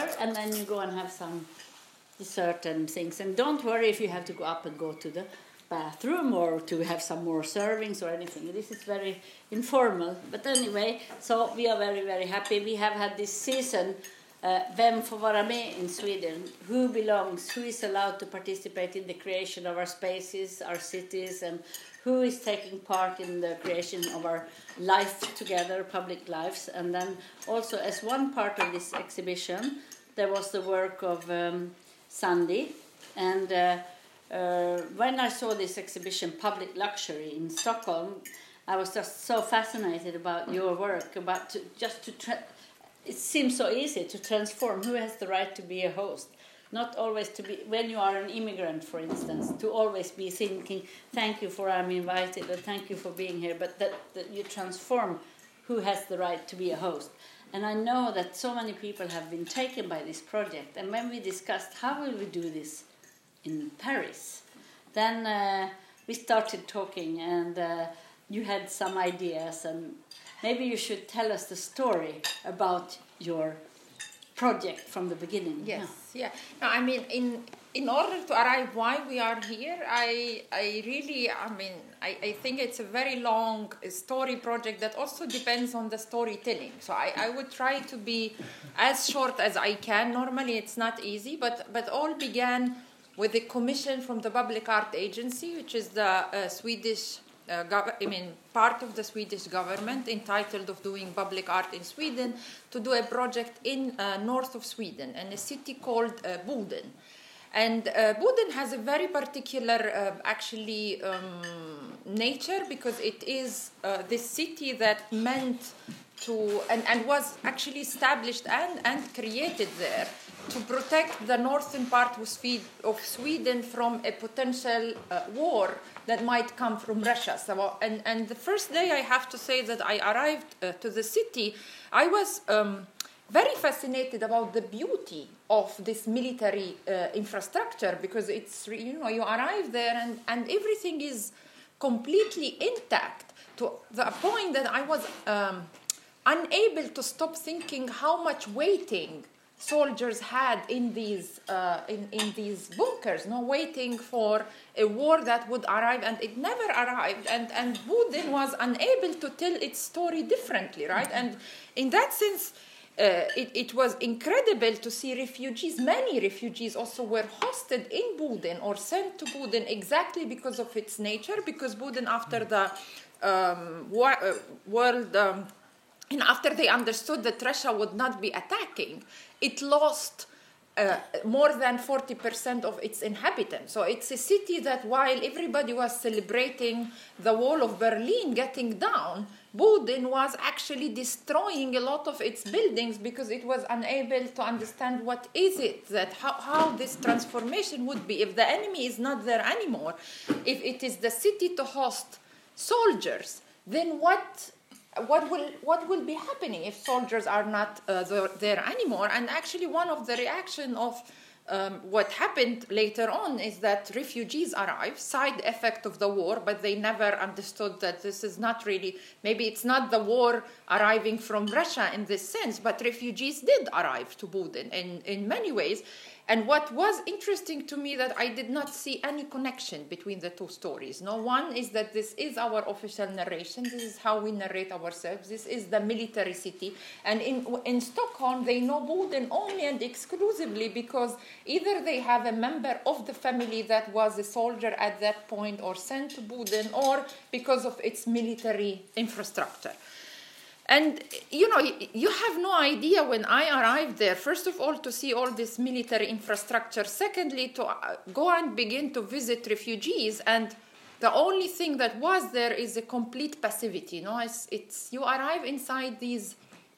together, and then you go and have some dessert and things. And don't worry if you have to go up and go to the bathroom or to have some more servings or anything. This is very informal. But anyway, so we are very, very happy. We have had this season, Vem får vara med in Sweden? Who belongs? Who is allowed to participate in the creation of our spaces, our cities, and who is taking part in the creation of our life together, public lives. And then also as one part of this exhibition, there was the work of Sandy. And when I saw this exhibition, Public Luxury, in Stockholm, I was just so fascinated about your work, it seems so easy to transform. Who has the right to be a host? Not always to be, when you are an immigrant, for instance, to always be thinking, thank you for I'm invited, or thank you for being here, but that you transform who has the right to be a host. And I know that so many people have been taken by this project. And when we discussed how will we do this in Paris, then we started talking, and you had some ideas, and maybe you should tell us the story about your project from the beginning. Yes, yeah. No, I mean, in order to arrive why we are here, I think it's a very long story project that also depends on the storytelling. So I would try to be as short as I can. Normally it's not easy, but all began with a commission from the Public Art Agency, which is the Swedish part of the Swedish government, entitled of doing public art in Sweden, to do a project in north of Sweden, in a city called Boden. And Boden has a very particular, nature, because it is this city that meant to, and was actually established and created there to protect the northern part of Sweden from a potential war that might come from Russia. So, and the first day, I have to say that I arrived to the city, I was very fascinated about the beauty of this military infrastructure, because it's, you arrive there and everything is completely intact, to the point that I was unable to stop thinking how much waiting soldiers had in these bunkers, waiting for a war that would arrive, and it never arrived, and Boden was unable to tell its story differently, right? And in that sense, it was incredible to see refugees. Many refugees also were hosted in Boden or sent to Boden exactly because of its nature, because Boden, after the and after they understood that Russia would not be attacking, it lost more than 40% of its inhabitants. So it's a city that, while everybody was celebrating the wall of Berlin getting down, Boden was actually destroying a lot of its buildings, because it was unable to understand what is it, that how this transformation would be if the enemy is not there anymore. If it is the city to host soldiers, then what will be happening if soldiers are not there anymore? And actually, one of the reaction of what happened later on is that refugees arrived, side effect of the war, but they never understood that this is not really, maybe it's not the war arriving from Russia in this sense, but refugees did arrive to Boden in many ways. And what was interesting to me, that I did not see any connection between the two stories. One is that this is our official narration. This is how we narrate ourselves. This is the military city. And in Stockholm, they know Boden only and exclusively because either they have a member of the family that was a soldier at that point or sent to Boden, or because of its military infrastructure. And, you have no idea when I arrived there, first of all, to see all this military infrastructure. Secondly, to go and begin to visit refugees. And the only thing that was there is a complete passivity. You arrive inside these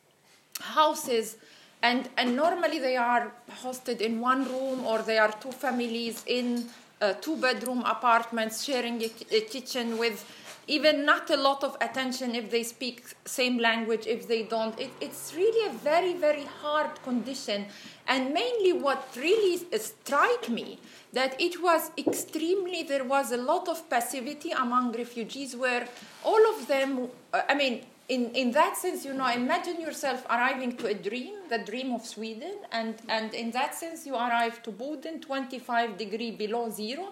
houses, and normally they are hosted in one room, or they are two families in two-bedroom apartments sharing a kitchen with even not a lot of attention if they speak same language, if they don't. It's really a very, very hard condition. And mainly what really struck me, that it was there was a lot of passivity among refugees, where all of them, in that sense, imagine yourself arriving to a dream, the dream of Sweden, and in that sense, you arrive to Boden, 25 degrees below zero,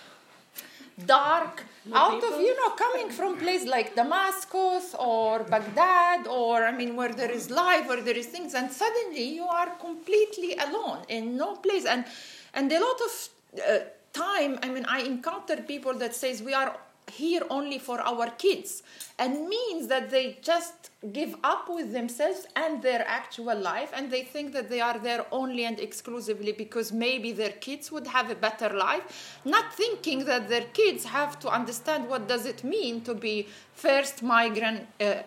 dark, out of, coming from place like Damascus or Baghdad or, where there is life, where there is things, and suddenly you are completely alone in no place. And a lot of time, I encounter people that says we are here only for our kids, and means that they just give up with themselves and their actual life, and they think that they are there only and exclusively because maybe their kids would have a better life, not thinking that their kids have to understand what does it mean to be first migrant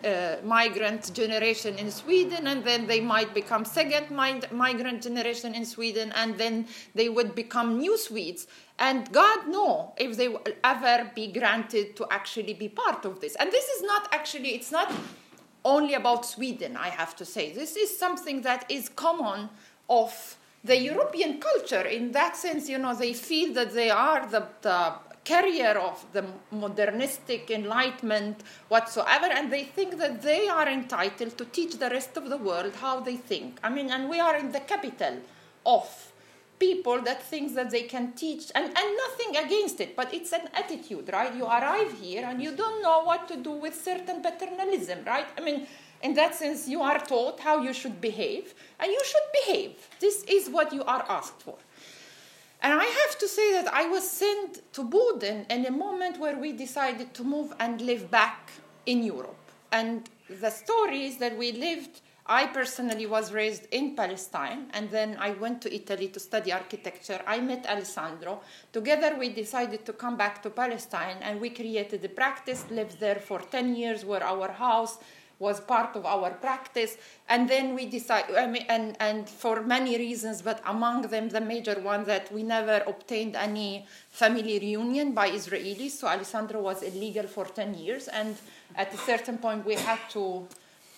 generation in Sweden, and then they might become second migrant generation in Sweden, and then they would become new Swedes. And God knows if they will ever be granted to actually be part of this. And this is not actually, it's not only about Sweden, I have to say. This is something that is common of the European culture. In that sense, they feel that they are the carrier of the modernistic enlightenment whatsoever, and they think that they are entitled to teach the rest of the world how they think. And we are in the capital of people that think that they can teach, and nothing against it, but it's an attitude, right? You arrive here and you don't know what to do with certain paternalism, right? In that sense, you are taught how you should behave, and you should behave. This is what you are asked for. And I have to say that I was sent to Boden in a moment where we decided to move and live back in Europe. And the story is that I personally was raised in Palestine, and then I went to Italy to study architecture. I met Alessandro. Together we decided to come back to Palestine, and we created a practice, lived there for 10 years, where our house was part of our practice. And then we decided, and for many reasons, but among them the major one, that we never obtained any family reunion by Israelis. So Alessandro was illegal for 10 years, and at a certain point we had to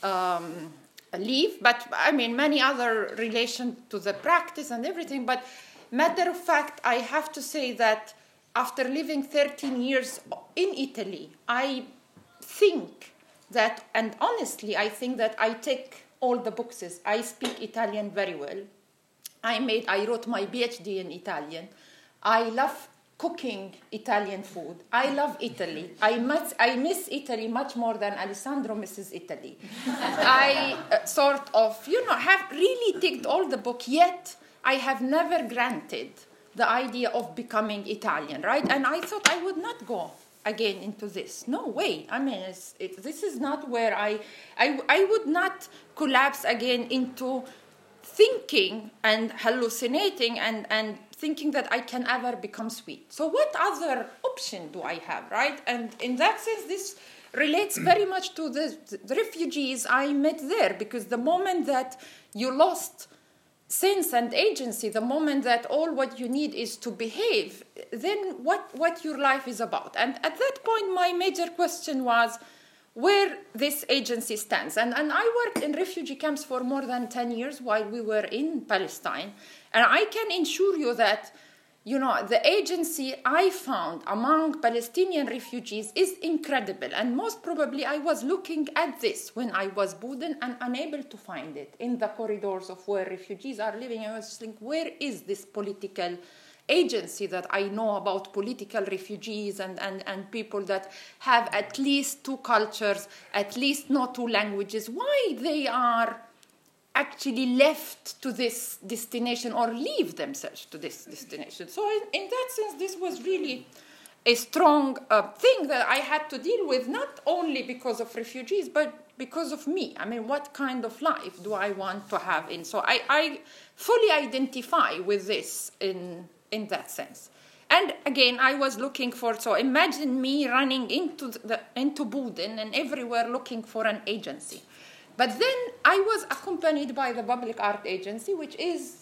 leave, but many other relation to the practice and everything. But matter of fact, I have to say that after living 13 years in Italy, I think that, and honestly, I think that I take all the boxes. I speak Italian very well. I wrote my PhD in Italian. I love cooking Italian food. I love Italy. I miss Italy much more than Alessandro misses Italy. I have really ticked all the book, yet I have never granted the idea of becoming Italian, right? And I thought I would not go again into this. No way. This is not where I would not collapse again into thinking and hallucinating and thinking that I can ever become Swede. So what other option do I have, right? And in that sense, this relates very much to the refugees I met there, because the moment that you lost sense and agency, the moment that all what you need is to behave, then what your life is about. And at that point, my major question was where this agency stands. And I worked in refugee camps for more than 10 years while we were in Palestine. And I can assure you that, the agency I found among Palestinian refugees is incredible. And most probably I was looking at this when I was Boden and unable to find it in the corridors of where refugees are living. I was just thinking, where is this political agency that I know about political refugees and people that have at least two cultures, at least not two languages? Why they are actually left to this destination or leave themselves to this destination? So in that sense, this was really a strong thing that I had to deal with, not only because of refugees, but because of me. What kind of life do I want to have in? So I fully identify with this in that sense. And again, I was looking for, so imagine me running into Boden and everywhere looking for an agency. But then I was accompanied by the Public Art Agency, which is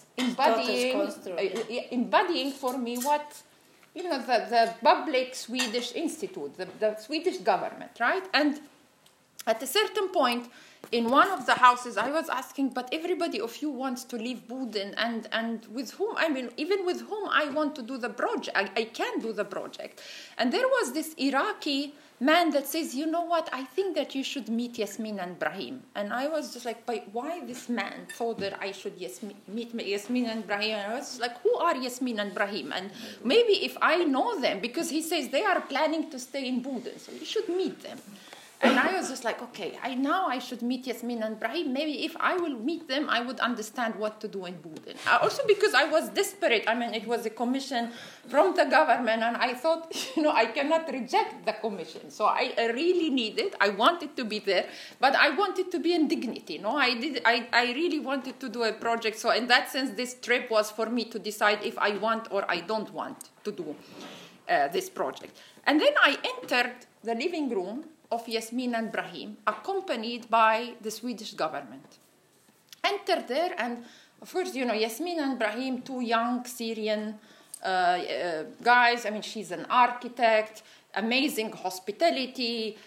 embodying for me what, the public Swedish institute, the Swedish government, right? And at a certain point, in one of the houses, I was asking, but everybody of you wants to leave Boden, and with whom, even with whom I want to do the project, I can do the project. And there was this Iraqi man that says, you know what, I think that you should meet Yasmin and Brahim. And I was just like, but why this man thought that I should meet Yasmin and Brahim? And I was just like, who are Yasmin and Brahim? And maybe if I know them, because he says they are planning to stay in Boden, so you should meet them. And I was just like, okay, I should meet Yasmin and Brahim. Maybe if I will meet them, I would understand what to do in Boden. Also because I was desperate. I mean, it was a commission from the government, and I thought, I cannot reject the commission. So I really needed, I wanted to be there, but I wanted to be in dignity. I really wanted to do a project. So in that sense, this trip was for me to decide if I want or I don't want to do this project. And then I entered the living room of Yasmin and Brahim, accompanied by the Swedish government. Entered there, and of course, Yasmin and Brahim, two young Syrian guys. I mean, she's an architect, amazing hospitality.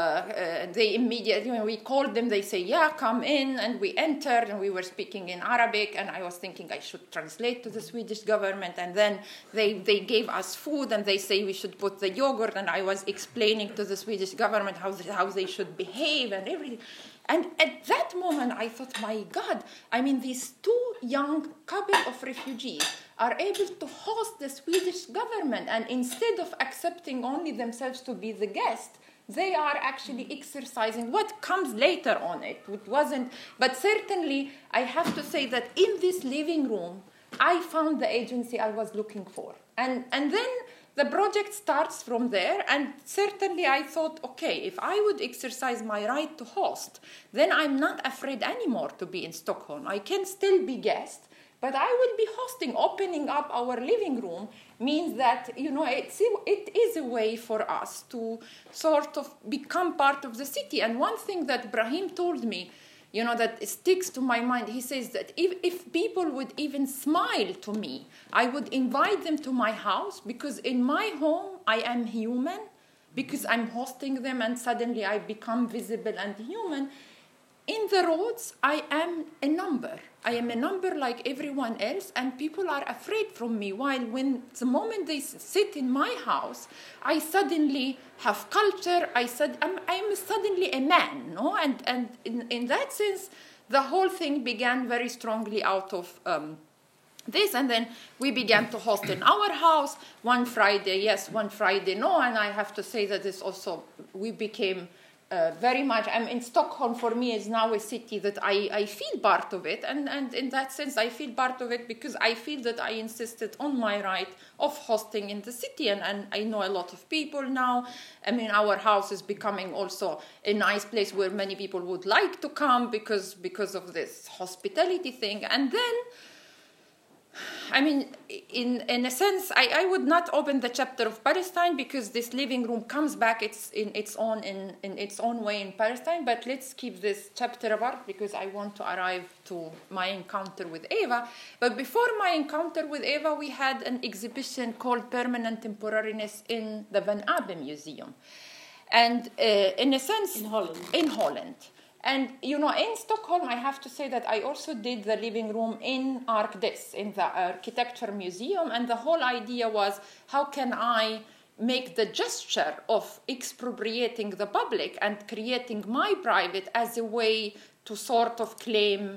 They immediately, we called them, they say, yeah, come in. And we entered, and we were speaking in Arabic, and I was thinking I should translate to the Swedish government. And then they gave us food, and they say we should put the yogurt, and I was explaining to the Swedish government how they should behave and everything. And at that moment, I thought, my God, I mean, these two young couple of refugees are able to host the Swedish government, and instead of accepting only themselves to be the guest, they are actually exercising what comes later on it. It wasn't, but certainly I have to say that in this living room, I found the agency I was looking for. And then the project starts from there, and certainly I thought, okay, if I would exercise my right to host, then I'm not afraid anymore to be in Stockholm. I can still be guest, but I will be hosting. Opening up our living room means that, it is a way for us to sort of become part of the city. And one thing that Brahim told me, that sticks to my mind, he says that if people would even smile to me, I would invite them to my house, because in my home I am human, because I'm hosting them and suddenly I become visible and human. In the roads, I am a number. I am a number like everyone else, and people are afraid from me. While when the moment they sit in my house, I suddenly have culture. I'm suddenly a man, no? And in that sense, the whole thing began very strongly out of this, and then we began to host in our house. One Friday, yes, one Friday, no. And I have to say that this also, we became very much, in Stockholm for me is now a city that I feel part of it, and in that sense I feel part of it because I feel that I insisted on my right of hosting in the city, and I know a lot of people now. I mean, our house is becoming also a nice place where many people would like to come because of this hospitality thing. And then, I mean, in a sense, I would not open the chapter of Palestine because this living room comes back in its own way in Palestine. But let's keep this chapter apart because I want to arrive to my encounter with Eva. But before my encounter with Eva, we had an exhibition called Permanent Temporariness in the Van Abbe Museum, and in a sense, in Holland. And, in Stockholm, I have to say that I also did the living room in ArkDes, in the Architecture Museum. And the whole idea was, how can I make the gesture of expropriating the public and creating my private as a way to sort of claim,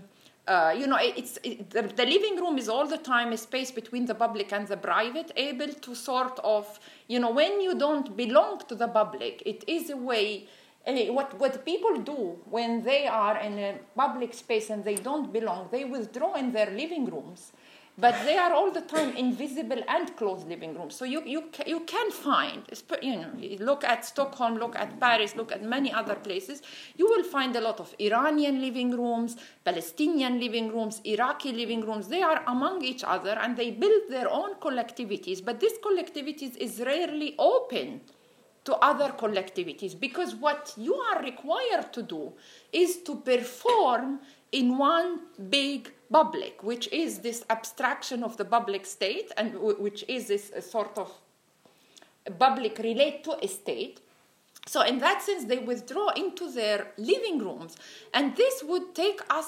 the living room is all the time a space between the public and the private, able to sort of, when you don't belong to the public, it is a way. What people do when they are in a public space and they don't belong, they withdraw in their living rooms, but they are all the time invisible and closed living rooms. So you can find, look at Stockholm, look at Paris, look at many other places, you will find a lot of Iranian living rooms, Palestinian living rooms, Iraqi living rooms. They are among each other and they build their own collectivities, but this collectivities is rarely open to other collectivities, because what you are required to do is to perform in one big public, which is this abstraction of the public state, and which is this sort of public relate to a state. So in that sense, they withdraw into their living rooms, and this would take us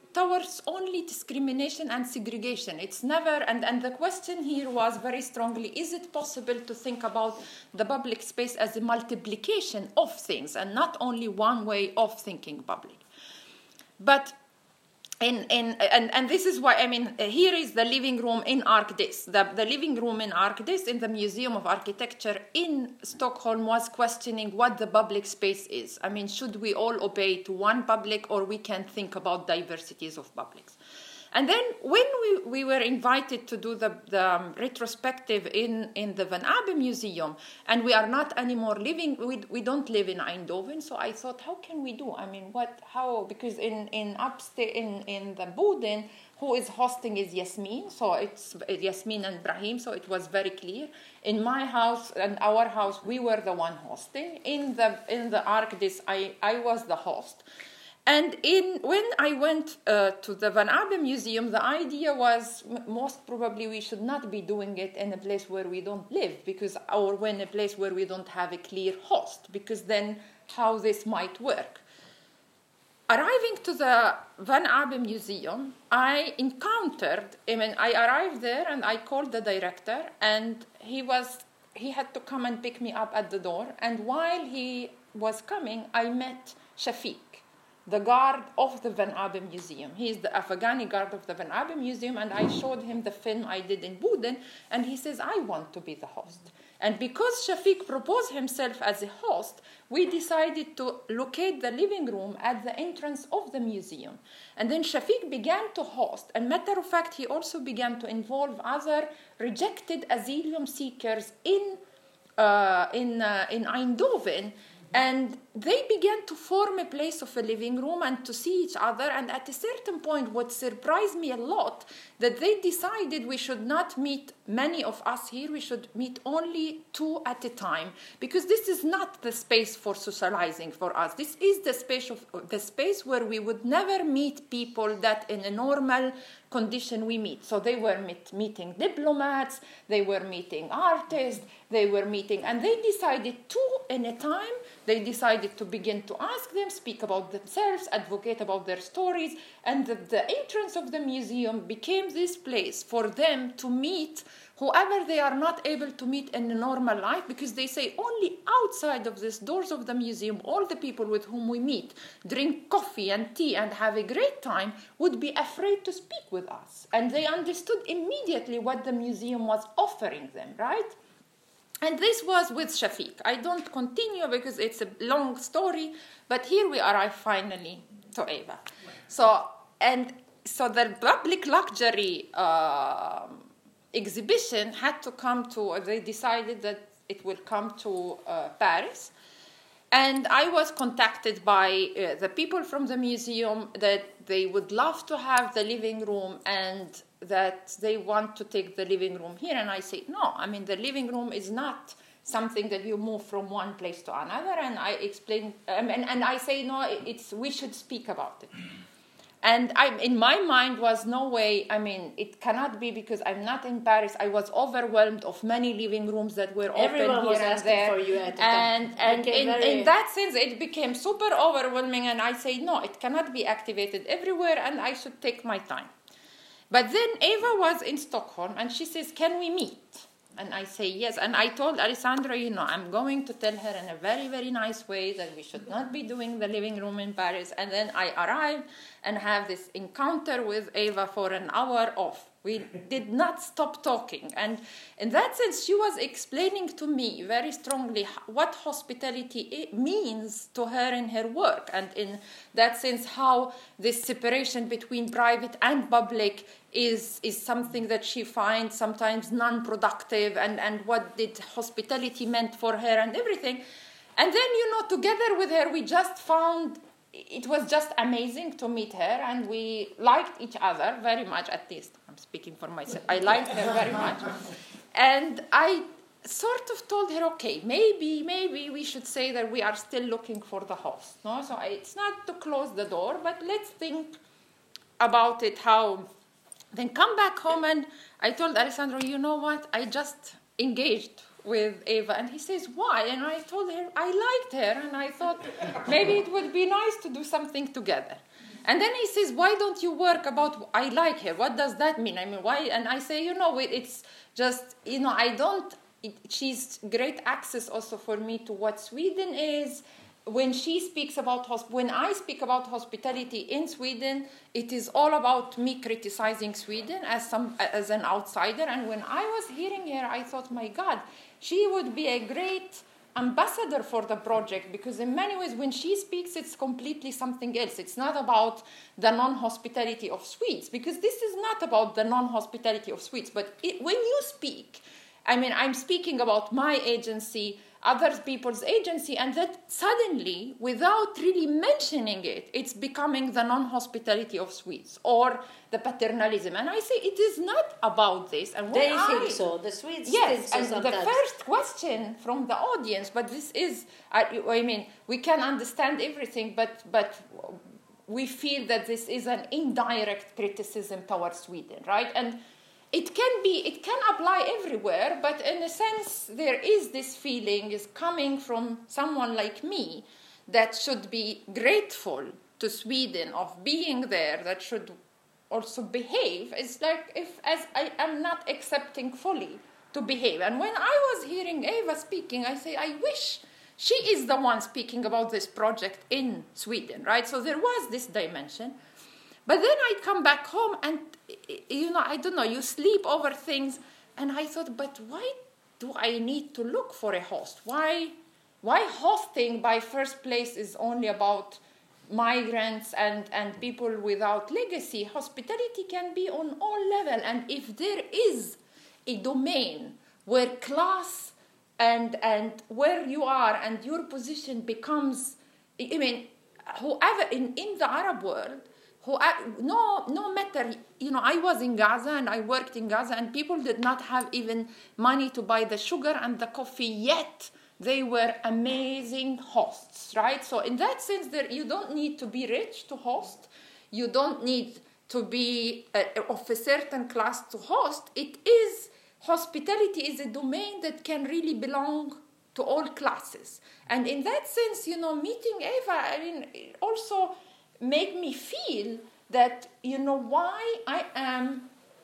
towards only discrimination and segregation. It's never, and the question here was very strongly, is it possible to think about the public space as a multiplication of things and not only one way of thinking public? But and this is why, I mean, here is the living room in Arcdis. The living room in Arcdis in the Museum of Architecture in Stockholm was questioning what the public space is. I mean, should we all obey to one public, or we can think about diversities of publics? And then when we were invited to do the retrospective in the Van Abbe Museum, and we are not anymore living, we don't live in Eindhoven, so I thought, how can we do? I mean, how, because in upstate, in the Boden, who is hosting is Yasmin, so it's Yasmin and Brahim, so it was very clear. In my house and our house, we were the one hosting. In the Arcdis, I was the host. And when I went to the Van Abbe Museum, the idea was most probably we should not be doing it in a place where we don't live, or in a place where we don't have a clear host, because then how this might work. Arriving to the Van Abbe Museum, I arrived there and I called the director, and he had to come and pick me up at the door. And while he was coming, I met Shafiq, the guard of the Van Abbe Museum. He is the Afghani guard of the Van Abbe Museum, and I showed him the film I did in Boden, and he says, I want to be the host. And because Shafiq proposed himself as a host, we decided to locate the living room at the entrance of the museum. And then Shafiq began to host, and matter of fact, he also began to involve other rejected asylum seekers in Eindhoven. And they began to form a place of a living room and to see each other. And at a certain point, what surprised me a lot, that they decided we should not meet many of us here. We should meet only 2 at a time, because this is not the space for socializing for us. This is the space where we would never meet people that in a normal condition we meet. So they were meeting diplomats, they were meeting artists, they were meeting, and they decided 2 in a time. They decided to begin to ask them, speak about themselves, advocate about their stories, and the entrance of the museum became this place for them to meet whoever they are not able to meet in a normal life, because they say only outside of these doors of the museum, all the people with whom we meet, drink coffee and tea and have a great time, would be afraid to speak with us. And they understood immediately what the museum was offering them, right? And this was with Shafiq. I don't continue because it's a long story, but here we arrive finally to Eva. So the public luxury exhibition had to come to, they decided that it will come to Paris. And I was contacted by the people from the museum that they would love to have the living room and that they want to take the living room here. And I said, no, I mean, the living room is not something that you move from one place to another. And I explained, and I say, no, we should speak about it. And in my mind was no way, I mean, it cannot be, because I'm not in Paris. I was overwhelmed of many living rooms that were Everyone open was here and asking there. for you at the And in that sense, it became super overwhelming. And I say, no, it cannot be activated everywhere, and I should take my time. But then Eva was in Stockholm, and she says, can we meet? And I say, yes. And I told Alessandro, I'm going to tell her in a very, very nice way that we should not be doing the living room in Paris. And then I arrived and have this encounter with Eva for an hour off. We did not stop talking. And in that sense, she was explaining to me very strongly what hospitality means to her in her work. And in that sense, how this separation between private and public is something that she finds sometimes non-productive, and what did hospitality meant for her and everything. And then, together with her, we just found it was just amazing to meet her, and we liked each other very much. At least I'm speaking for myself. I liked her very much. And I sort of told her, okay, maybe we should say that we are still looking for the host. No? So it's not to close the door, but let's think about it, how... Then come back home, and I told Alessandro, you know what, I just engaged with Eva. And he says, why? And I told her I liked her, and I thought maybe it would be nice to do something together. And then he says, why don't you work about, I like her. What does that mean? I mean, why? And I say, it's just, I don't, she's great access also for me to what Sweden is. When she speaks about, when I speak about hospitality in Sweden, it is all about me criticizing Sweden as an outsider. And when I was hearing her, I thought, my God, she would be a great ambassador for the project, because in many ways when she speaks it's completely something else. It's not about the non-hospitality of Swedes, because this is not about the non-hospitality of Swedes, but when you speak, I mean, I'm speaking about my agency, other people's agency, and that suddenly, without really mentioning it, it's becoming the non-hospitality of Swedes or the paternalism. And I say it is not about this. And they think so. The Swedes think so. And sometimes. The first question from the audience, but this is, I mean, we can understand everything, but we feel that this is an indirect criticism towards Sweden, right? And it can apply everywhere, but in a sense, there is this feeling is coming from someone like me that should be grateful to Sweden of being there, that should also behave. It's like as I am not accepting fully to behave. And when I was hearing Eva speaking, I say, I wish she is the one speaking about this project in Sweden, right? So there was this dimension. But then I'd come back home and, I don't know, you sleep over things. And I thought, but why do I need to look for a host? Why hosting by first place is only about migrants and people without legacy? Hospitality can be on all levels. And if there is a domain where class and where you are and your position becomes, I mean, whoever in the Arab world, no matter, I was in Gaza and I worked in Gaza and people did not have even money to buy the sugar and the coffee, yet they were amazing hosts, right? So in that sense, you don't need to be rich to host. You don't need to be of a certain class to host. Hospitality is a domain that can really belong to all classes. And in that sense, meeting Eva, I mean, it also make me feel that, why I am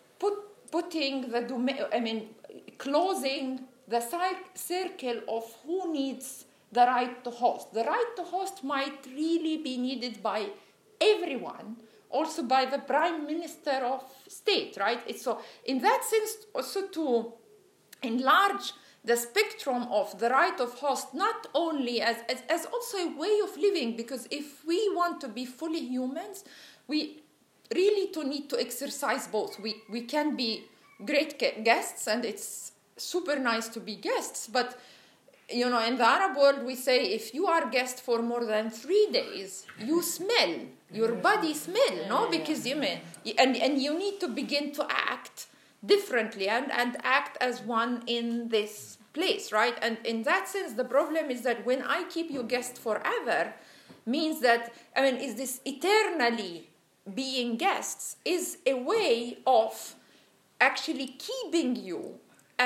putting the domain, I mean, closing the circle of who needs the right to host. The right to host might really be needed by everyone, also by the Prime Minister of State, right? So in that sense, also to enlarge the spectrum of the right of host, not only as also a way of living, because if we want to be fully humans, we really need to exercise both. We can be great guests, and it's super nice to be guests, but in the Arab world we say if you are guest for more than 3 days, you smell, your body smell, no? Because and you need to begin to act differently and act as one in this place, right? And in that sense, the problem is that when I keep you guest forever, means that, is this eternally being guests is a way of actually keeping you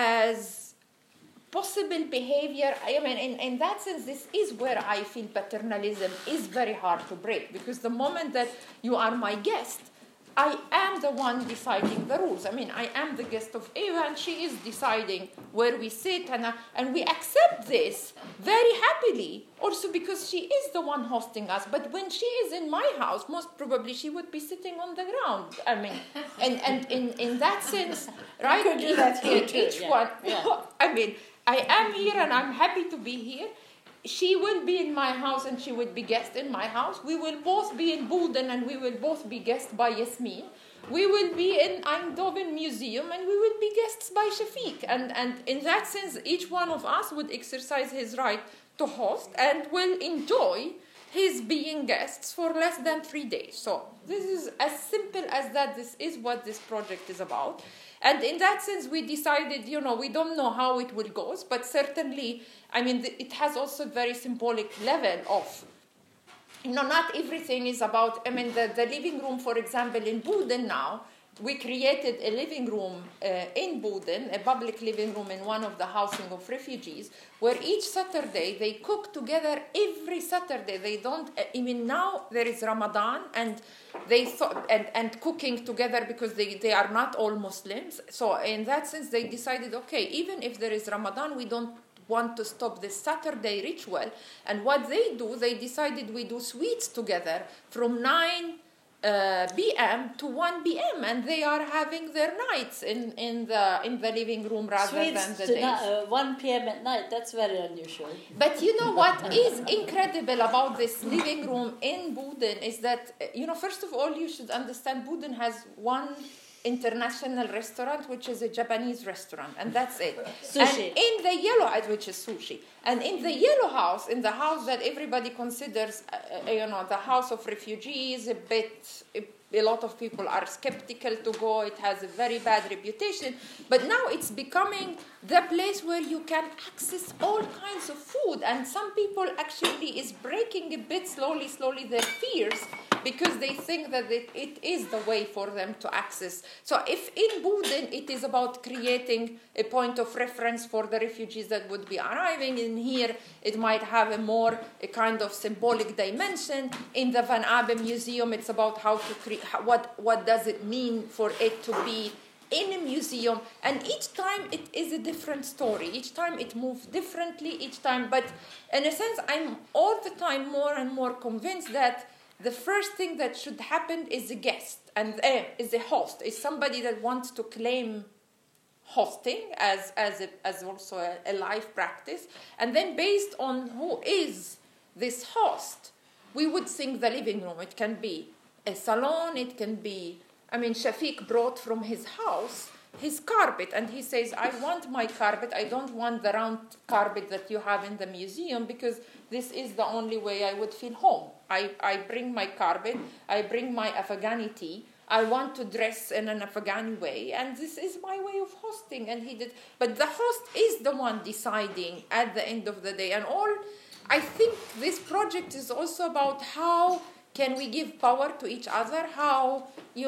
as possible behavior. In that sense, this is where I feel paternalism is very hard to break, because the moment that you are my guest, I am the one deciding the rules. I am the guest of Eva, and she is deciding where we sit, and we accept this very happily, also because she is the one hosting us. But when she is in my house, most probably she would be sitting on the ground. And in that sense, right? You could do that here too. Each one. Yeah. I am here, and I'm happy to be here. She will be in my house and she will be guest in my house. We will both be in Boden and we will both be guest by Yasmin. We will be in Eindhoven Museum and we will be guests by Shafiq. And in that sense, each one of us would exercise his right to host and will enjoy his being guests for less than 3 days. So this is as simple as that. This is what this project is about. And in that sense, we decided, we don't know how it will go, but certainly, it has also a very symbolic level of, not everything is about, the living room, for example, in Boden now, we created a living room in Boden, a public living room in one of the housing of refugees, where each Saturday they cook together every Saturday. They don't, I mean, now there is Ramadan and they thought, and cooking together because they are not all Muslims. So in that sense, they decided, okay, even if there is Ramadan, we don't want to stop this Saturday ritual. And what they do, they decided we do sweets together from 9 p.m. to 1 p.m. and they are having their nights in the living room rather Sweets than the to days. 1 p.m. at night, that's very unusual. But you know what is incredible about this living room in Boden is that, first of all, you should understand Boden has one international restaurant, which is a Japanese restaurant, and that's it. Sushi. And in the yellow, which is sushi, and in the yellow house, in the house that everybody considers, the house of refugees, a lot of people are skeptical to go. It has a very bad reputation, but now it's becoming the place where you can access all kinds of food, and some people actually is breaking a bit slowly their fears, because they think that it is the way for them to access. So if in Boden it is about creating a point of reference for the refugees that would be arriving, in here it might have a kind of symbolic dimension. In the Van Abbe Museum, it's about how to create, what does it mean for it to be in a museum, and each time it is a different story. Each time it moves differently, but in a sense, I'm all the time more and more convinced that the first thing that should happen is a guest, and is a host, is somebody that wants to claim hosting as also a life practice, and then based on who is this host, we would think the living room. It can be a salon, it can be, Shafiq brought from his house his carpet, and he says, I want my carpet, I don't want the round carpet that you have in the museum, because this is the only way I would feel home. I bring my carpet, I bring my Afghani tea, I want to dress in an Afghani way, and this is my way of hosting. And he did, but the host is the one deciding at the end of the day. And I think this project is also about how can we give power to each other, how,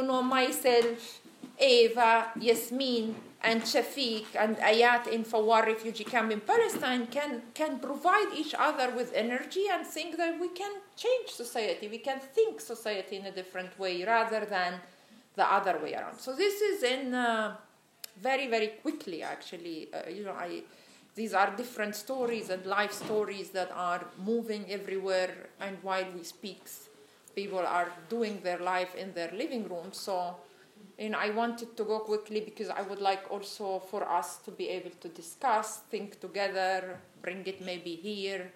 myself, Eva, Yasmin, and Shafiq, and Ayat in Fawar refugee camp in Palestine can provide each other with energy and think that we can change society, we can think society in a different way rather than the other way around. So this is in very, very quickly, actually. These are different stories and life stories that are moving everywhere, and while we speak, people are doing their life in their living rooms. So, I wanted to go quickly because I would like also for us to be able to discuss, think together, bring it maybe here.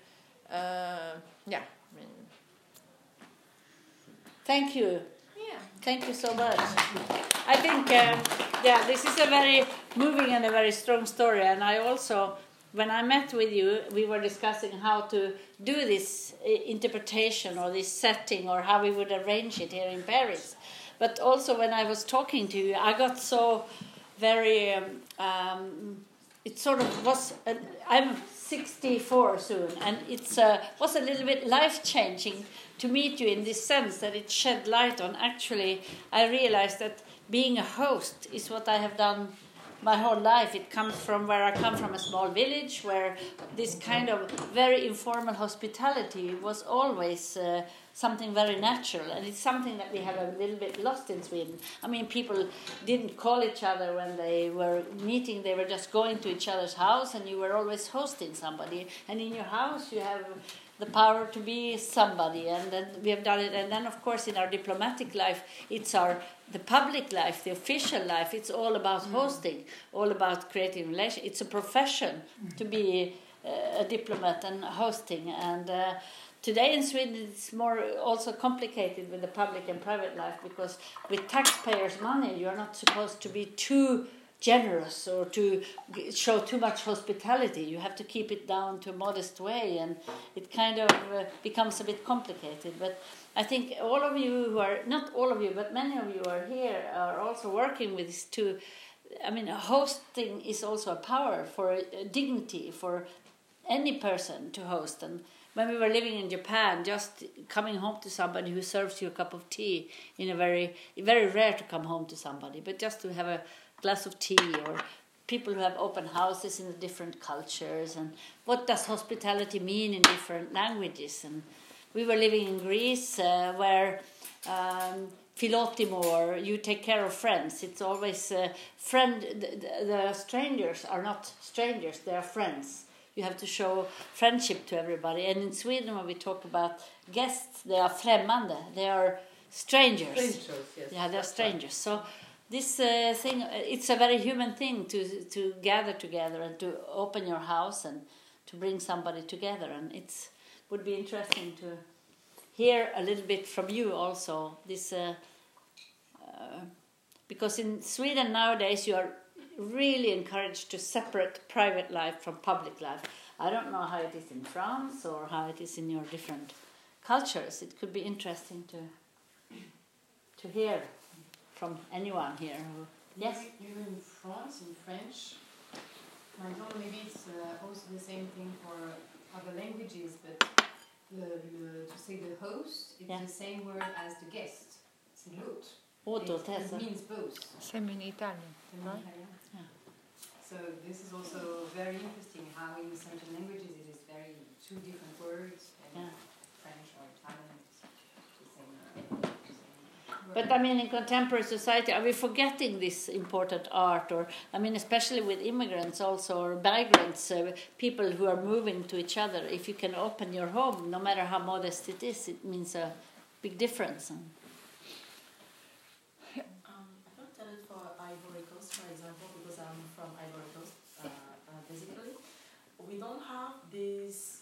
Thank you. Yeah. Thank you so much. I think, this is a very moving and a very strong story. And I also, when I met with you, we were discussing how to do this interpretation or this setting, or how we would arrange it here in Paris. But also when I was talking to you, I got so very, it sort of was, I'm 64 soon, and it was a little bit life-changing to meet you in this sense that it shed light on. Actually, I realized that being a host is what I have done my whole life. It comes from where I come from, a small village where this kind of very informal hospitality was always something very natural, and it's something that we have a little bit lost in Sweden. People didn't call each other when they were meeting, they were just going to each other's house, and you were always hosting somebody, and in your house you have the power to be somebody, and then we have done it. And then of course in our diplomatic life, it's the public life, the official life, it's all about hosting, all about creating relations. It's a profession to be a diplomat and hosting, and today in Sweden it's more also complicated with the public and private life, because with taxpayers' money you're not supposed to be too generous or to show too much hospitality. You have to keep it down to a modest way, and it kind of becomes a bit complicated. But I think all of you who are, not all of you, but many of you are here, are also working with this too. Hosting is also a power for a dignity for any person to host, and when we were living in Japan, just coming home to somebody who serves you a cup of tea in a very rare to come home to somebody, but just to have a glass of tea, or people who have open houses in the different cultures, and what does hospitality mean in different languages. And we were living in Greece where philotimo, you take care of friends. It's always the strangers are not strangers, they are friends. You have to show friendship to everybody. And in Sweden, when we talk about guests, they are främmande. They are strangers. Strangers, yes. Yeah, they're strangers. So this thing, it's a very human thing to gather together and to open your house and to bring somebody together. And it would be interesting to hear a little bit from you also. This because in Sweden nowadays you are really encouraged to separate private life from public life. I don't know how it is in France or how it is in your different cultures. It could be interesting to hear from anyone here. Yes? Even in France, in French, I don't know, maybe it's also the same thing for other languages, but to say the host, it's the same word as the guest. C'est l'hôte. It means both. Same in Italian. Right? Yeah. So this is also very interesting how in certain languages it is very two different words, and French or Italian it's the same word. But I mean, in contemporary society, are we forgetting this important art? Or I mean, especially with immigrants also, or migrants, people who are moving to each other. If you can open your home, no matter how modest it is, it means a big difference. I can tell it for Ivory Coast, for example, because I'm from Ivory Coast. Basically, we don't have this.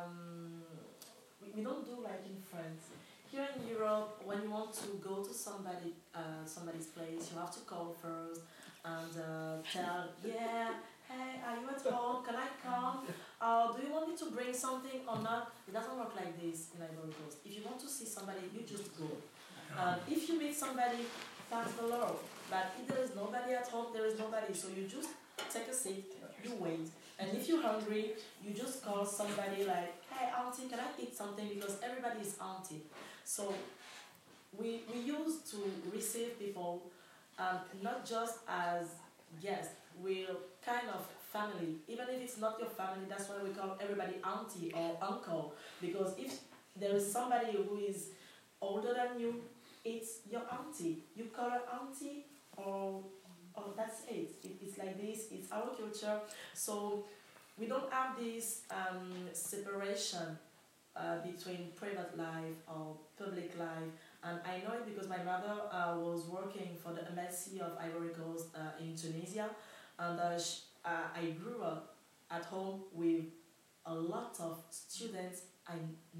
We don't do like in France. Here in Europe, when you want to go to somebody's place, you have to call first and tell, hey, are you at home? Can I come? Do you want me to bring something or not? It doesn't work like this in Ivory Coast. If you want to see somebody, you just go. If you meet somebody, thank the Lord. But if there is nobody at home, there is nobody. So you just take a seat, you wait. And if you're hungry, you just call somebody like, hey, auntie, can I eat something? Because everybody is auntie. So we used to receive people not just as guests, we're kind of family. Even if it's not your family, that's why we call everybody auntie or uncle. Because if there is somebody who is older than you, it's your auntie. You call her auntie or that's it. It's like this. It's our culture. So we don't have this separation between private life or public life. And I know it because my mother was working for the embassy of Ivory Coast in Tunisia. And I grew up at home with a lot of students. I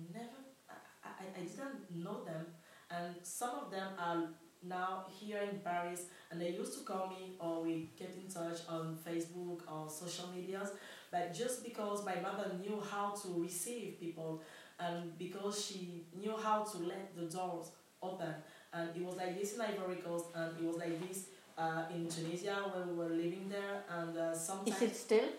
didn't know them. And some of them are now here in Paris, and they used to call me, or we get in touch on Facebook or social medias. But just because my mother knew how to receive people, and because she knew how to let the doors open, and it was like this in Ivory Coast, and it was like this in Tunisia when we were living there, and sometimes. Is it still?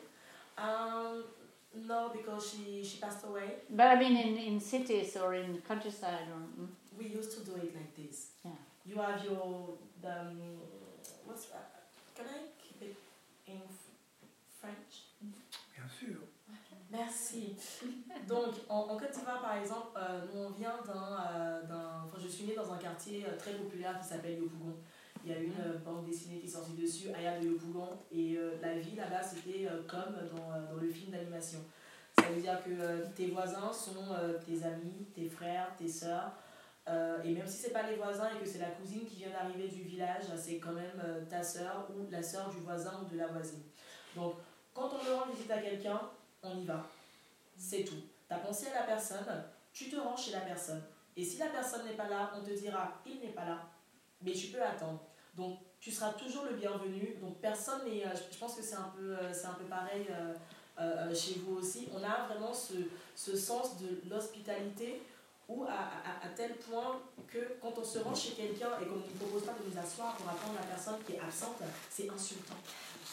No, because she passed away. But I mean, in cities or in countryside, or we used to do it like this. Yeah. You have what's can I keep it in French? Bien sûr. Merci. Donc, en Côte d'Ivoire, par exemple, nous on vient je suis née dans un quartier très populaire qui s'appelle Yopougon. Il y a une bande dessinée qui est sortie dessus, Aya de Yopougon, et la vie là-bas c'était comme dans le film d'animation. Ça veut dire que tes voisins sont tes amis, tes frères, tes sœurs. Et même si c'est pas les voisins et que c'est la cousine qui vient d'arriver du village, c'est quand même ta sœur ou la sœur du voisin ou de la voisine. Donc, quand on veut rendre visite à quelqu'un, on y va. C'est tout. Tu as pensé à la personne, tu te rends chez la personne. Et si la personne n'est pas là, on te dira il n'est pas là, mais tu peux attendre. Donc, tu seras toujours le bienvenu. Donc, personne n'est. Je pense que c'est un peu pareil chez vous aussi. On a vraiment ce sens de l'hospitalité. Ou à tel point que quand on se rend chez quelqu'un et qu'on ne nous propose pas de nous asseoir pour attendre la personne qui est absente, c'est insultant.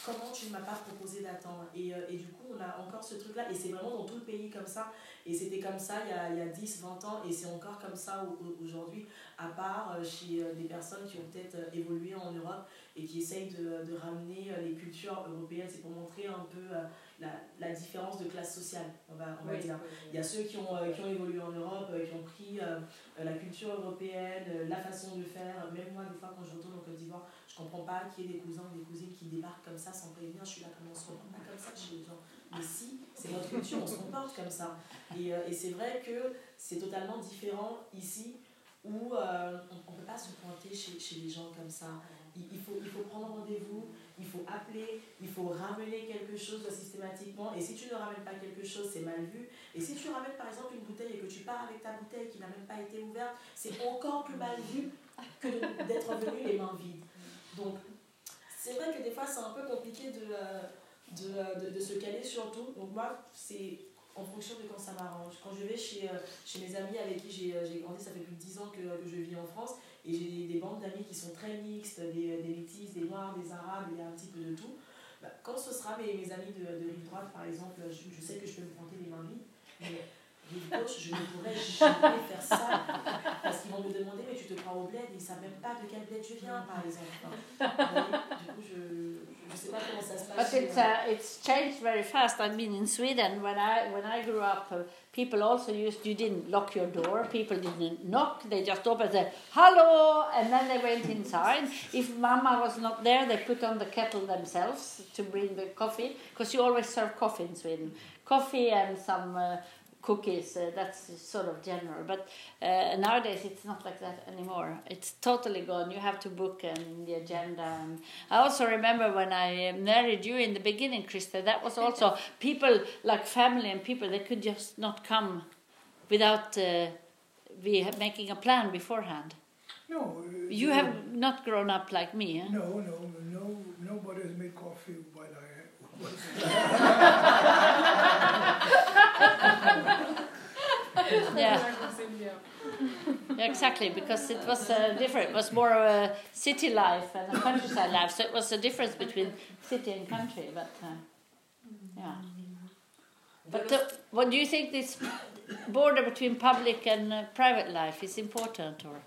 comment tu ne m'as pas proposé d'attendre. Et du coup, on a encore ce truc-là, et c'est vraiment dans tout le pays comme ça. Et c'était comme ça il y a 10, 20 ans, et c'est encore comme ça aujourd'hui, à part chez des personnes qui ont peut-être évolué en Europe et qui essayent de ramener les cultures européennes. C'est pour montrer un peu la différence de classe sociale, on va dire. Il y a ceux qui ont évolué en Europe, qui ont pris la culture européenne, la façon de faire. Même moi, des fois, quand je retourne en Côte d'Ivoire, je comprends pas qu'il y ait des cousins ou des cousines qui débarquent comme ça sans prévenir. Je suis là, comment on se comporte pas comme ça chez les gens? Mais si, c'est notre culture, on se comporte comme ça. Et c'est vrai que c'est totalement différent ici, où on ne peut pas se pointer chez les gens comme ça. Il faut prendre rendez-vous, il faut appeler, il faut ramener quelque chose systématiquement. Et si tu ne ramènes pas quelque chose, c'est mal vu. Et si tu ramènes par exemple une bouteille et que tu pars avec ta bouteille qui n'a même pas été ouverte, c'est encore plus mal vu que d'être venu les mains vides. Donc, c'est vrai que des fois, c'est un peu compliqué de se caler sur tout. Donc moi, c'est en fonction de quand ça m'arrange. Quand je vais chez mes amis avec qui j'ai grandi, ça fait plus de 10 ans que je vis en France, et j'ai des bandes d'amis qui sont très mixtes, des métis, des noirs, des arabes, il y a un petit peu de tout. Bah, quand ce sera mes amis de rive droite, par exemple, je sais que je peux me pointer les mains vides, mais rive gauche, je ne pourrais jamais faire ça, parce qu'ils vont me demander, mais tu te crois au bled, et ils ne savent même pas de quel bled je viens, par exemple. Du coup, je ne sais pas comment ça se passe. But it's changed very fast. I mean, in Sweden, when I grew up, people also you didn't lock your door. People didn't knock. They just opened and said, hello, and then they went inside. If mama was not there, they put on the kettle themselves to bring the coffee, because you always serve coffee in Sweden. Coffee and some cookies, that's sort of general. But nowadays it's not like that anymore. It's totally gone. You have to book the agenda. And I also remember when I married you in the beginning, Krista, that was also people, like family and people, they could just not come without making a plan beforehand. No. You have not grown up like me, eh? No. Nobody has made coffee while I Yeah, exactly, because it was different. It was more of a city life and a countryside life, so it was a difference between city and country. But yeah. But what do you think this border between public and private life is important, or?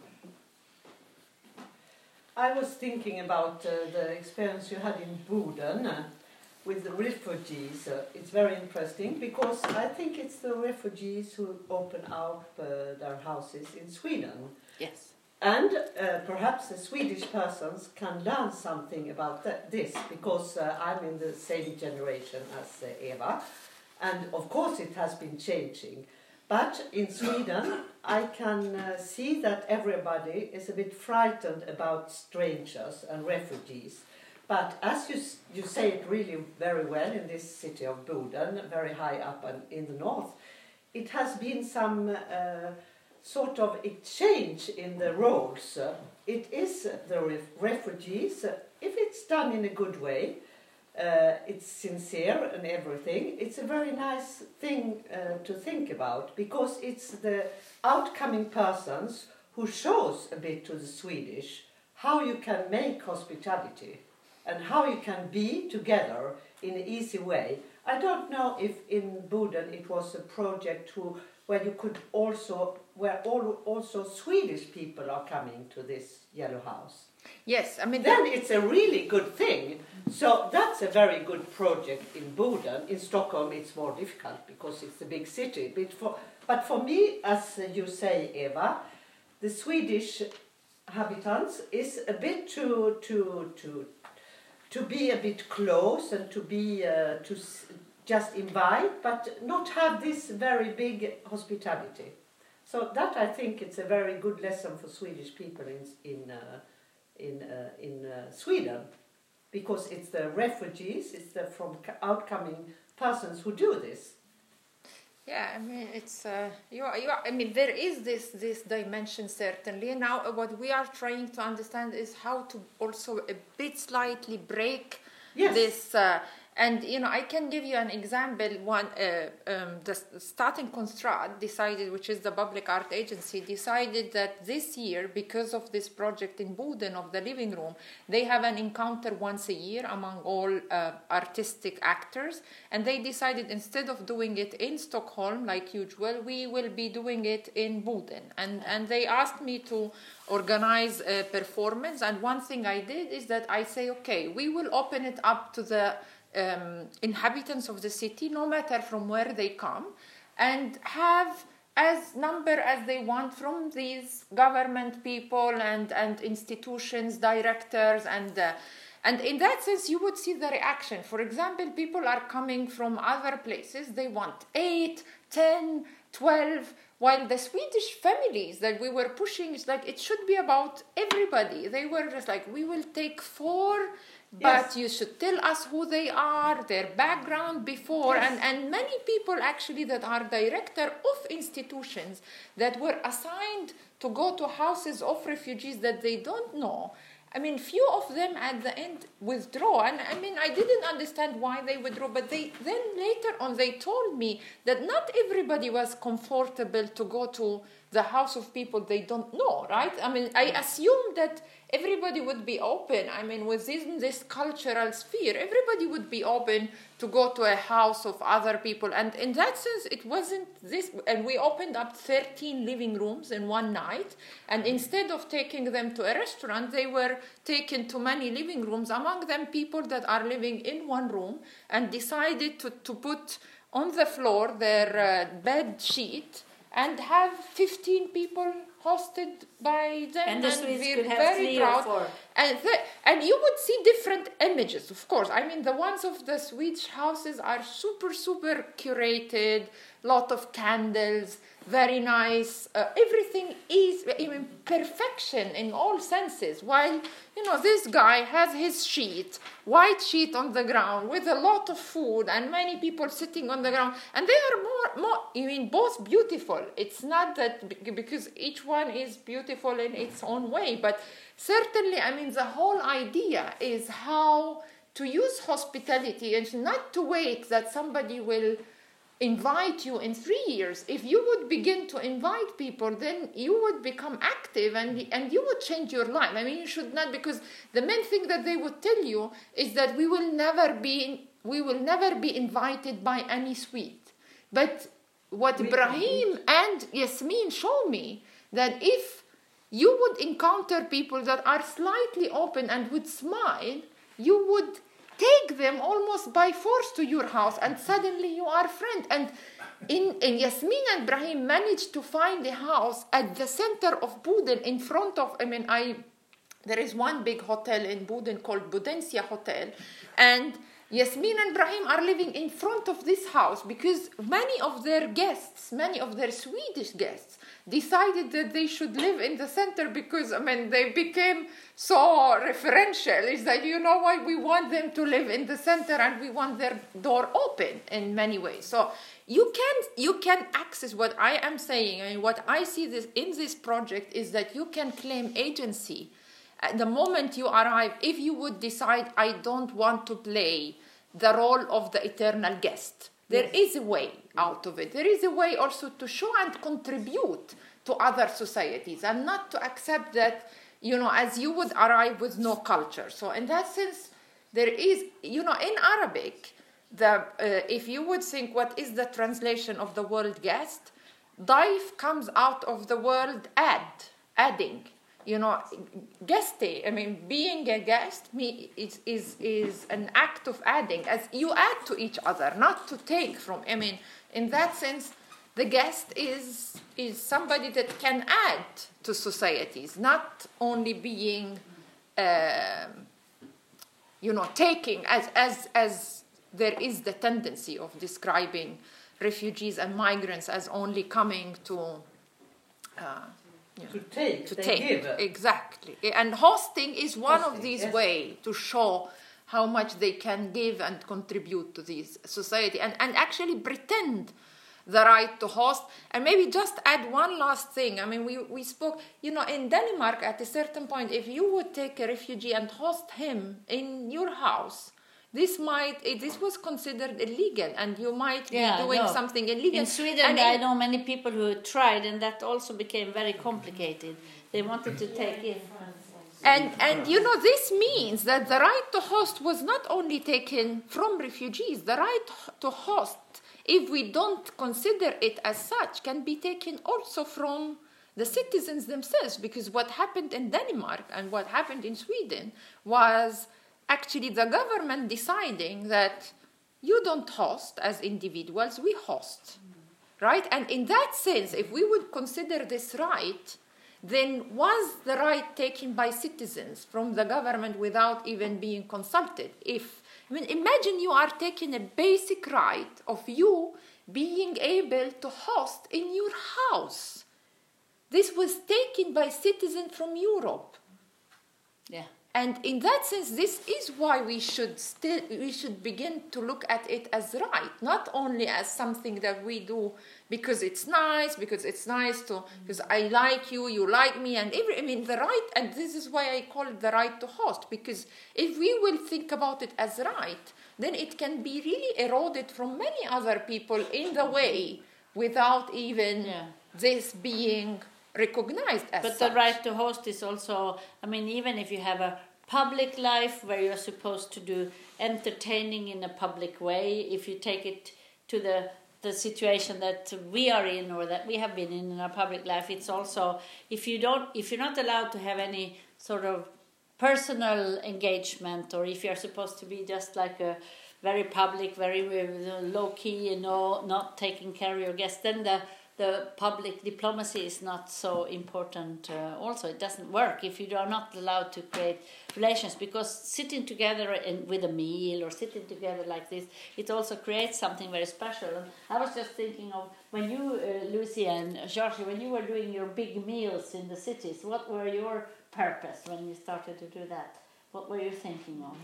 I was thinking about the experience you had in Boden with the refugees. It's very interesting because I think it's the refugees who open up their houses in Sweden. Yes. And perhaps the Swedish persons can learn something about this, because I'm in the same generation as Eva, and of course it has been changing. But in Sweden I can see that everybody is a bit frightened about strangers and refugees. But as you say it really very well in this city of Boden, very high up in the north, it has been some sort of exchange in the roles. It is the refugees, if it's done in a good way, it's sincere and everything, it's a very nice thing to think about, because it's the outcoming persons who shows a bit to the Swedish how you can make hospitality and how you can be together in an easy way. I don't know if in Boden it was a project where you could also Swedish people are coming to this yellow house. Yes, I mean then it's a really good thing. So that's a very good project in Boden. In Stockholm it's more difficult because it's a big city. But for me, as you say, Eva, the Swedish inhabitants is a bit to be a bit close and to be to just invite, but not have this very big hospitality. So that I think it's a very good lesson for Swedish people in Sweden, because it's the refugees, it's the outcoming persons who do this. Yeah, I mean it's you are. I mean there is this dimension certainly. Now what we are trying to understand is how to also a bit slightly break this And, I can give you an example. The Statenkunstrat decided, which is the public art agency, decided that this year, because of this project in Boden of the living room, they have an encounter once a year among all artistic actors. And they decided, instead of doing it in Stockholm like usual, we will be doing it in Boden. And they asked me to organize a performance. And one thing I did is that I say, okay, we will open it up to the inhabitants of the city, no matter from where they come, and have as number as they want from these government people and institutions, directors, and in that sense you would see the reaction. For example, people are coming from other places, they want 8, 10, 12, while the Swedish families that we were pushing, is like, it should be about everybody. They were just like, we will take 4, but you should tell us who they are, their background before. And many people actually that are director of institutions that were assigned to go to houses of refugees that they don't know. I mean, few of them at the end withdraw. And I mean, I didn't understand why they withdrew, but then later on they told me that not everybody was comfortable to go to the house of people they don't know, right? I mean, I assumed that everybody would be open. I mean, within this cultural sphere, everybody would be open to go to a house of other people. And in that sense, it wasn't this. And we opened up 13 living rooms in one night. And instead of taking them to a restaurant, they were taken to many living rooms, among them people that are living in one room, and decided to put on the floor their bed sheet and have 15 people hosted by them. And the Swedes we're could have very 3 proud. or 4. And you would see different images, of course. I mean, the ones of the Swedish houses are super, super curated, lot of candles, very nice. Everything is perfection in all senses. While, this guy has his sheet, white sheet on the ground with a lot of food and many people sitting on the ground. And they are both beautiful. It's not that because each one is beautiful in its own way, but certainly, the whole idea is how to use hospitality and not to wait that somebody will invite you in 3 years. If you would begin to invite people, then you would become active and you would change your life. You should not, because the main thing that they would tell you is that we will never be invited by any Swede. But what Ibrahim and Yasmin show me, that if you would encounter people that are slightly open and would smile, you would take them almost by force to your house, and suddenly you are friends. And Yasmin and Ibrahim managed to find a house at the center of Boden, in front of, there is one big hotel in Boden called Bodensia Hotel, and Yasmin and Ibrahim are living in front of this house because many of their Swedish guests, decided that they should live in the center because, they became so referential. It's like, why we want them to live in the center and we want their door open in many ways. So you can access what I am saying. What I see in this project is that you can claim agency at the moment you arrive. If you would decide, I don't want to play the role of the eternal guest, there is a way out of it. There is a way also to show and contribute to other societies, and not to accept that, as you would arrive with no culture. So in that sense, there is, in Arabic, if you would think what is the translation of the word guest, daif comes out of the word adding. Gueste, being a guest is an act of adding, as you add to each other, not to take from. In that sense, the guest is somebody that can add to societies, not only being, taking, as there is the tendency of describing refugees and migrants as only coming to take. Exactly. And hosting is one of these ways to show how much they can give and contribute to this society, and actually pretend the right to host. And maybe just add one last thing. We spoke, in Denmark at a certain point, if you would take a refugee and host him in your house, this was considered illegal, and you might be doing something illegal. In Sweden, I know many people who tried, and that also became very complicated. They wanted to take it. And you know, this means that the right to host was not only taken from refugees. The right to host, if we don't consider it as such, can be taken also from the citizens themselves, because what happened in Denmark and what happened in Sweden was actually the government deciding that you don't host as individuals, we host, right? And in that sense, if we would consider this right, then was the right taken by citizens from the government without even being consulted? Imagine you are taking a basic right of you being able to host in your house. This was taken by citizens from Europe. Yeah. And in that sense, this is why we should begin to look at it as right, not only as something that we do because it's nice because I like you, you like me, and the right, and this is why I call it the right to host, because if we will think about it as right, then it can be really eroded from many other people in the way without even this being recognized as but such. The right to host is also, even if you have a public life where you're supposed to do entertaining in a public way, if you take it to the situation that we are in or that we have been in our public life, it's also, if you're not allowed to have any sort of personal engagement, or if you're supposed to be just like a very public, very low key, not taking care of your guests, then the public diplomacy is not so important. Also, it doesn't work if you are not allowed to create relations, because sitting together with a meal or sitting together like this, it also creates something very special. And I was just thinking of when you, Lucy and Georgie, when you were doing your big meals in the cities, what were your purpose when you started to do that? What were you thinking of?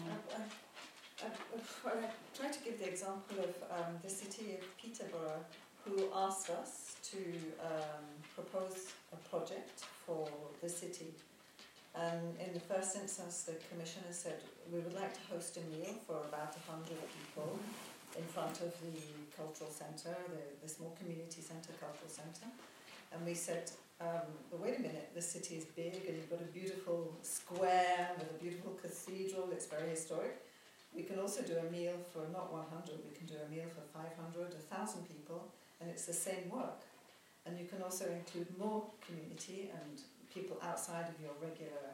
I tried to give the example of the city of Peterborough, who asked us to propose a project for the city. And in the first instance, the commissioner said, we would like to host a meal for about 100 people in front of the cultural centre, the small community centre, cultural centre. And we said, but wait a minute, the city is big and you've got a beautiful square with a beautiful cathedral, it's very historic. We can also do a meal for not 100, we can do a meal for 500, 1,000 people, and it's the same work. And you can also include more community and people outside of your regular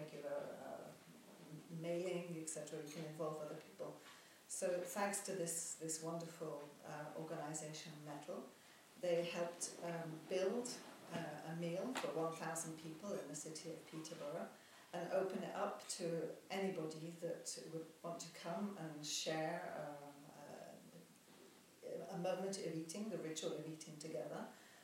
mailing, etc. You can involve other people. So thanks to this wonderful organisation, Metal, they helped build a meal for 1,000 people in the city of Peterborough and open it up to anybody that would want to come and share a moment of eating, the ritual of eating together.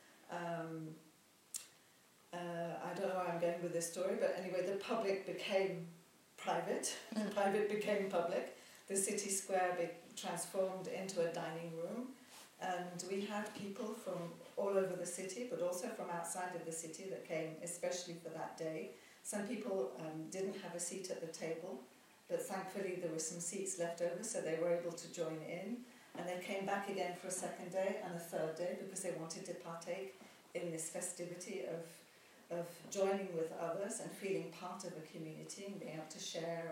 I don't know where I'm going with this story, but anyway, the public became private, the private became public, the city square transformed into a dining room, and we had people from all over the city, but also from outside of the city that came especially for that day. Some people didn't have a seat at the table, but thankfully there were some seats left over, so they were able to join in. And they came back again for a second day and a third day because they wanted to partake in this festivity of joining with others and feeling part of a community and being able to share,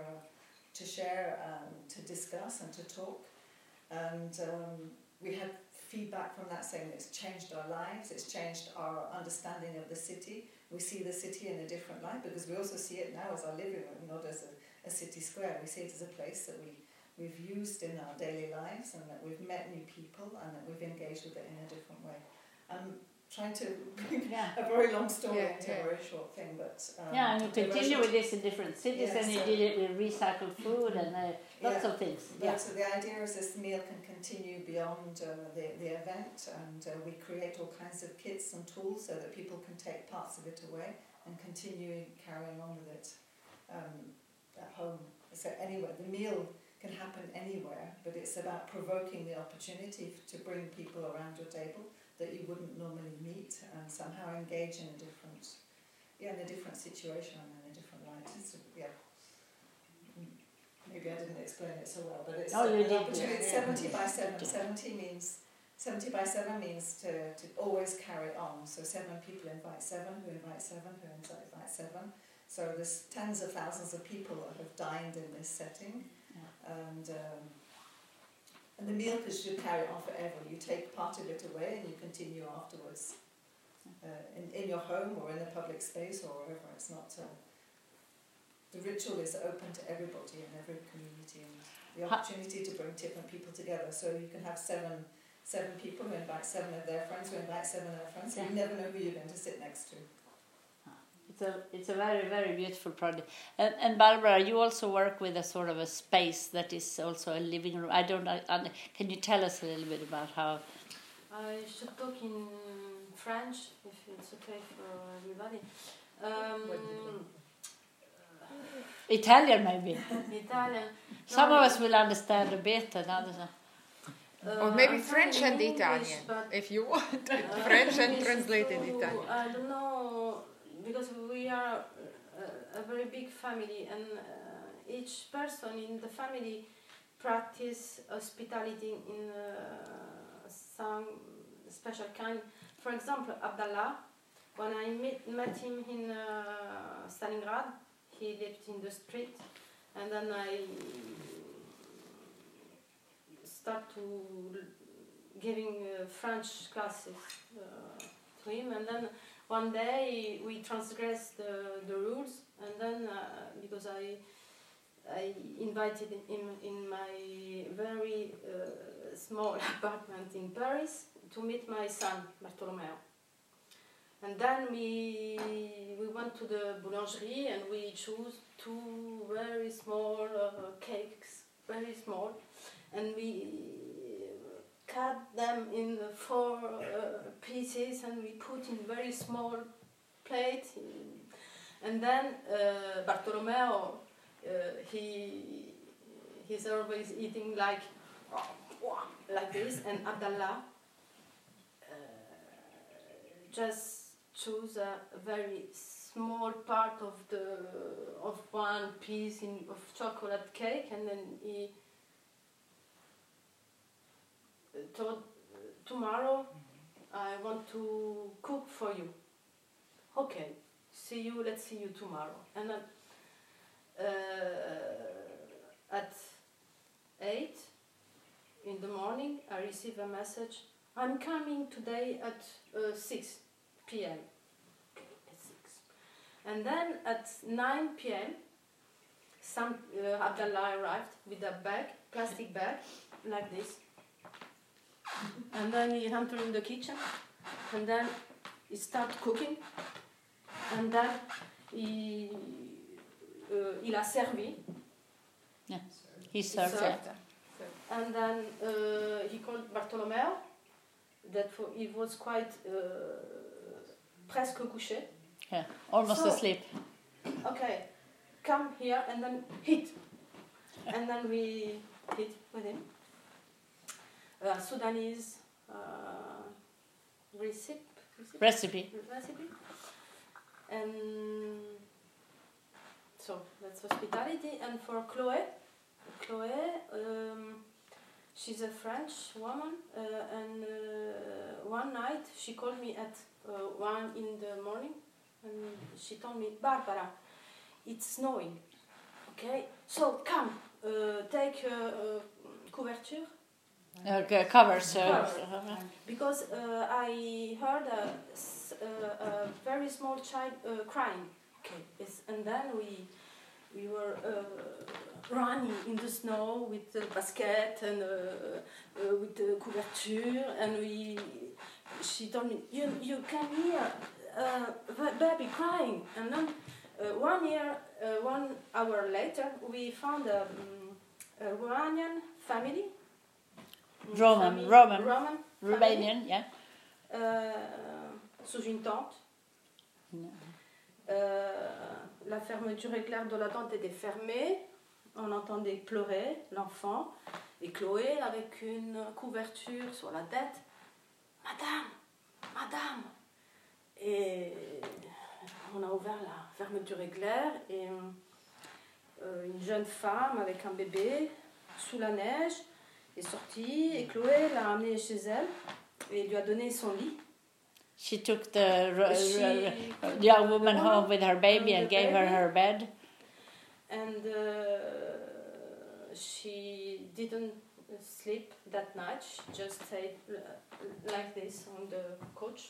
to discuss and to talk. And we had feedback from that saying it's changed our lives, it's changed our understanding of the city. We see the city in a different light because we also see it now as our living room, not as a city square. We see it as a place that we've used in our daily lives and that we've met new people and that we've engaged with it in a different way. I'm trying to bring a very long story into a very short thing, but... and you continue with this in different cities, and you did it with recycled food and lots of things. So the idea is this meal can continue beyond the event, and we create all kinds of kits and tools so that people can take parts of it away and continue carrying on with it at home. So anyway, the meal can happen anywhere, but it's about provoking the opportunity to bring people around your table that you wouldn't normally meet and somehow engage in a different situation and in a different light. So, Maybe I didn't explain it so well, but it's Oh, you an did, opportunity. yeah. 70 by 7. 70 by 7 means to always carry on. So 7 people invite 7, who invite 7, who invite 7. So there's tens of thousands of people that have dined in this setting, and the meal should carry on forever. You take part of it away and you continue afterwards, in your home or in a public space or wherever. It's not. The ritual is open to everybody in every community, and the opportunity to bring different people together. So you can have seven people who invite 7 of their friends, who invite 7 of their friends. Yeah. You never know who you're going to sit next to. It's a very, very beautiful project. And Barbara, you also work with a sort of a space that is also a living room. Can you tell us a little bit about how? I should talk in French, if it's okay for everybody. Italian, maybe. Italian. Some of us will understand a bit, and others. Or maybe I'm French fine and in English, Italian, but, if you want. French and English translated is so- Italian. I don't know, because we are a very big family, and each person in the family practice hospitality in some special kind. For example, Abdallah, when I met him in Stalingrad, he lived in the street, and then I start to giving French classes to him, and then one day we transgressed the rules, and then because I invited him in my very small apartment in Paris to meet my son Bartolomeo, and then we went to the boulangerie and we chose 2 very small cakes, very small, and we cut them in 4 pieces and we put in very small plate, and then Bartolomeo he's always eating like this, and Abdallah just chose a very small part of 1 piece of chocolate cake, and then he told, tomorrow I want to cook for you. Okay, let's see you tomorrow. And then at 8 in the morning I receive a message, I'm coming today at 6 p.m. At 6. And then at 9 p.m. Abdallah arrived with a bag, plastic bag, like this. And then he entered in the kitchen, and then he started cooking, and then il a servi. Yeah, he served. And then he called Bartolomeo, he was quite presque couché. Yeah, almost asleep. Okay, come here and then hit. And then we hit with him. Sudanese recipe. And so that's hospitality. And for Chloé, she's a French woman, and one night she called me at 1 in the morning, and she told me, Barbara, it's snowing, okay? So come, take couverture. Covers. Because I heard a very small child crying. Okay, yes. And then we were running in the snow with the basket and with the couverture, and she told me, you can hear baby crying. And then 1 hour later we found a Romanian family. Romanian, yeah. Sous une tente. La fermeture éclair de la tente était fermée. On entendait pleurer l'enfant. Et Chloé, avec une couverture sur la tête, Madame. Et on a ouvert la fermeture éclair et une jeune femme avec un bébé sous la neige est sortie et Chloé l'a amenée chez elle et lui a donné son lit. She took the young woman home with her baby and gave her bed. And she didn't sleep that night. She just stayed like this on the couch.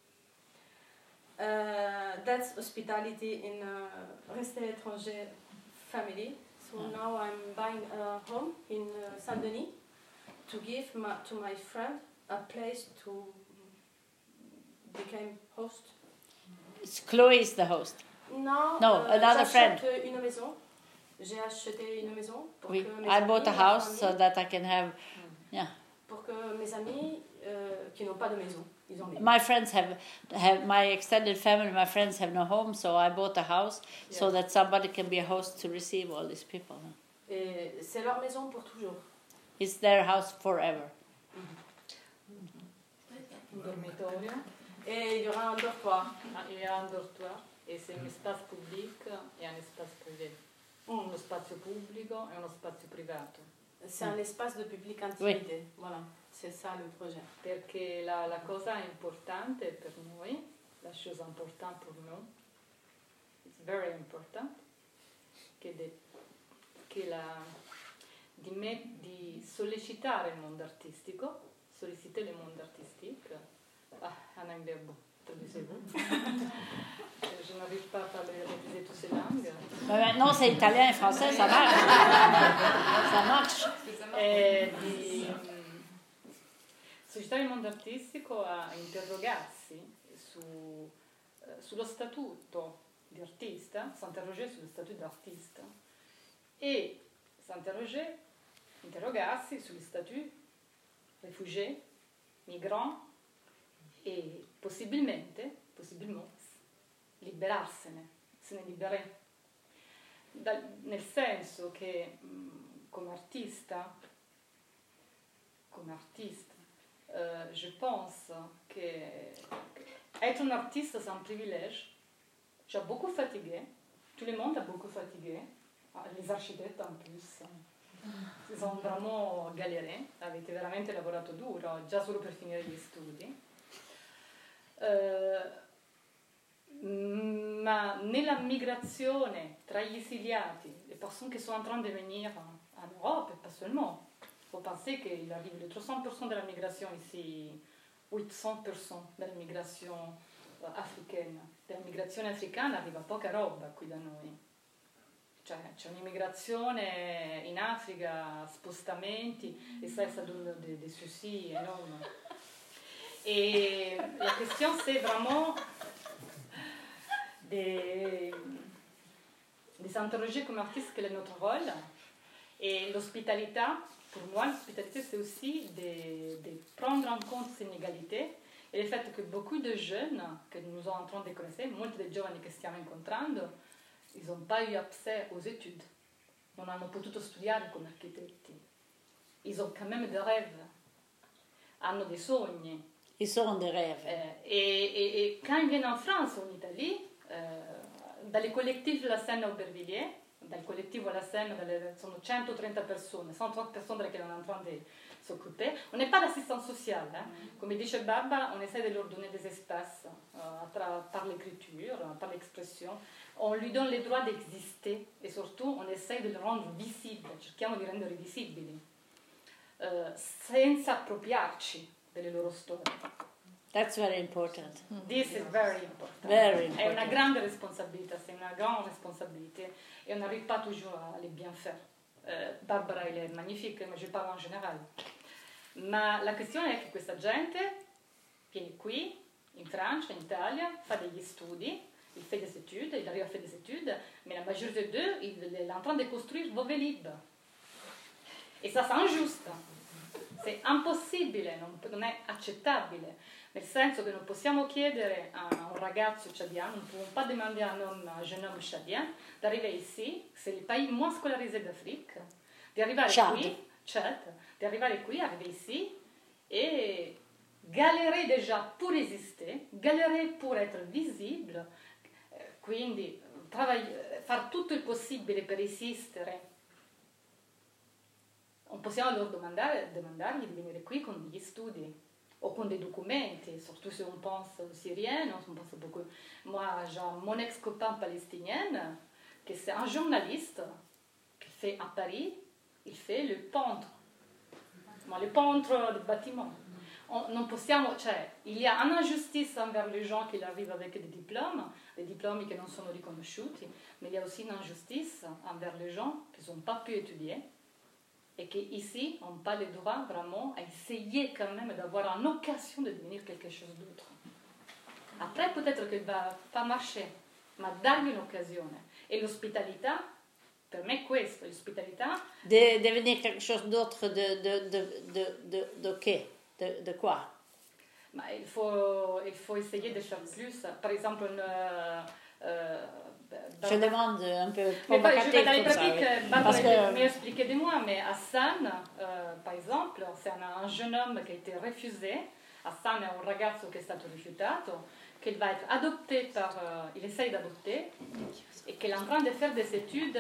That's hospitality in Resté Étranger family. So now I'm buying a home in Saint-Denis to give to my friend a place to become host. Chloe is the host. No, another friend. Une maison. J'ai acheté une maison pour que mes I bought a amis, house ma so famille, that I can have. Yeah. pour que mes amis qui n'ont pas de maison, ils ont des My friends have my extended family. My friends have no home, so I bought a house so that somebody can be a host to receive all these people. Et c'est leur maison pour toujours. It's their house forever. Un dormitorio, Et il y aura un dortoir. il y a un dortoir e c'est un espace public e un espace privé. Uno spazio pubblico e uno spazio privato. C'est un espace de public intimité. Voilà, c'est ça le projet. Perché la cosa importante per noi, la chose importante pour nous, it's very important, di sollecitare il mondo artistico, solliciter le monde artistique. En anglais, bon, traduisez-vous. Je n'arrive pas à réaliser toutes ces langues. Mais maintenant, c'est italien et français, ça marche. Ça marche. Sollecitare il mondo artistico a interrogarsi sullo statuto di artista, s'interroger sullo statuto di artista e interrogarsi sugli statuti rifugiati, migranti e possibilmente liberarsene, se ne liberare. Nel senso che come artista, je pense qu'être un artiste c'est un privilège. J'ai beaucoup fatigué, tout le monde a beaucoup fatigué, les architectes en plus. Ils ont vraiment galéré, avete veramente lavorato duro, già solo per finire gli studi. Ma nella migrazione tra gli esiliati, les personnes qui sont en train de venir en Europe, et pas seulement, il faut penser qu'il arrive le 300% de la migration ici, 800% della migrazione africaine. Della migrazione africana arriva poca roba qui da noi. Cioè, c'è un'immigrazione in Africa, spostamenti, et ça donne des soucis énormes. Et la question, c'est vraiment de s'interroger comme artiste quel est notre rôle. Et l'hospitalité, pour moi, l'hospitalité, c'est aussi de prendre en compte ces inégalités et le fait que beaucoup de jeunes que nous sommes en train de connaître, molti dei giovani che stiamo incontrando, ils n'ont pas eu accès aux études. Non hanno potuto studiare come architetti. Ils ont quand même des rêves. Hanno dei sogni. Ils ont des rêves. Et quand ils viennent en France ou en Italie, dans les collectifs de la Seine Aubervilliers, dal collettivo alla Seine, sono 130 persone, 130 persone che sono in train di s'occuper. On n'est pas d'assistance sociale, Come dice Barbara, on essaie de leur donner des espaces par l'écriture, par l'expression. On lui donne le droit d'exister et surtout on essaie de le rendre visibile, cerchiamo di renderli visibili, senza appropriarci delle loro storie. That's very important. This is very important. Very important. È una grande responsabilità, c'est une grande responsabilité et on n'arrive pas toujours à les bien faire. Barbara elle est magnifique, ma je parle en général. Ma la questione è che questa gente viene qui, in Francia, in Italia, fa degli studi, il fait des études, il arrive à faire des études, mais la majorité d'eux, il est en train de construire Vauve Libre. Et ça, c'est injuste. C'est impossibile, non è accettabile. Nel senso che non possiamo chiedere a un ragazzo tchadien, on ne peut pas demander à un jeune homme tchadien d'arriver ici, c'est le pays moins scolarisé d'Afrique, di arrivare qui, arriver ici et galérer déjà pour exister, galérer pour être visible, quindi fare tutto il possibile per esistere. Non possiamo loro domandargli di venire qui con degli studi o con des documents, surtout si on pense aux Syriens, on pense beaucoup. Moi, j'ai mon ex-copain palestinien, qui c'est un journaliste, qui fait à Paris, il fait le peintre des bâtiments. Non possiamo, cioè, il y a un'ingiustizia envers les gens qui arrivent avec des diplômes che non sono riconosciuti, mais il y a aussi une injustice envers les gens qui n'ont pas pu étudier et qui ici n'ont pas le droit vraiment à essayer quand même d'avoir une occasion de devenir quelque chose d'autre. Après, peut-être que va pas marcher, ma dargli un'occasione. E l'ospitalità, per me è questo, l'ospitalità... Devenir quelque chose d'autre de qué? De quoi? Ma il faut essayer de faire plus. Par exemple, je demande un peu mais provocatif je vais dans les comme ça. pratiques, Barbara est mieux expliquer de moi, mais Hassan, par exemple, c'est un jeune homme qui a été refusé. Hassan è un ragazzo che è stato rifiutato, che va être adopté il essaye d'adopter, et qu'il est en train de faire des études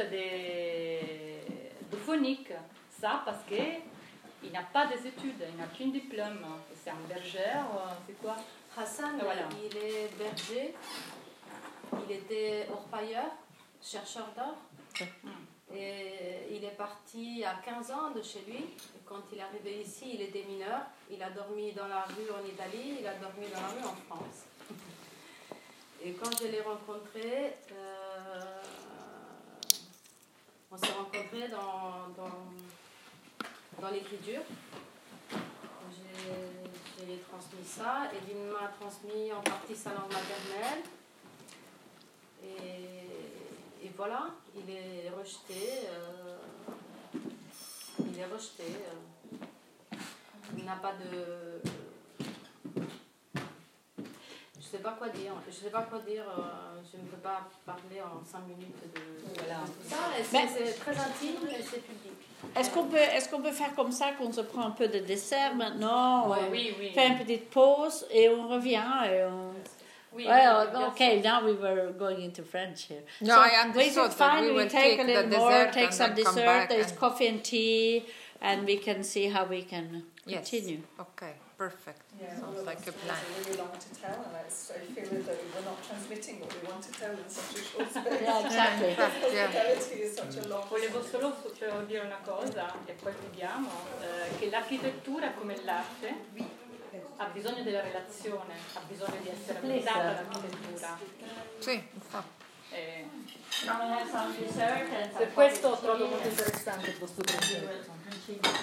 de phonique. Ça parce qu'il n'a pas des études, il n'a qu'un diplôme. C'est un berger, c'est quoi? Hassan, voilà. Il est berger, il était orpailleur, chercheur d'or. Et il est parti à 15 ans de chez lui. Et quand il est arrivé ici, il était mineur. Il a dormi dans la rue en Italie, il a dormi dans la rue en France. Et quand je l'ai rencontré, on s'est rencontrés dans l'écriture. Je lui ai transmis ça et il m'a transmis en partie sa langue maternelle. Et voilà, il est rejeté. Il n'a pas de... Je ne sais pas quoi dire. Je ne peux pas parler en 5 minutes de ça. C'est très intime et c'est public. Est-ce qu'on peut faire comme ça, qu'on se prend un peu de dessert maintenant? Oui. Fait une petite pause et on revient. Okay, now we were going into French here. No, so I understood that we will take a little more, take and some then come dessert. back There's and... coffee and tea, and we can see how we can continue. Okay, perfect. Yeah, Sounds like a plan. It's really long to tell, and I feel as though we're not transmitting what we want to tell in such a short space. Yeah, exactly. Hospitality is such a long. Volevo solo dire una cosa, e poi chiudiamo, che l'architettura come l'arte ha bisogno della relazione, ha bisogno di essere applicata all'architettura. Sì, infatti. Per questo trovo molto interessante questo progetto.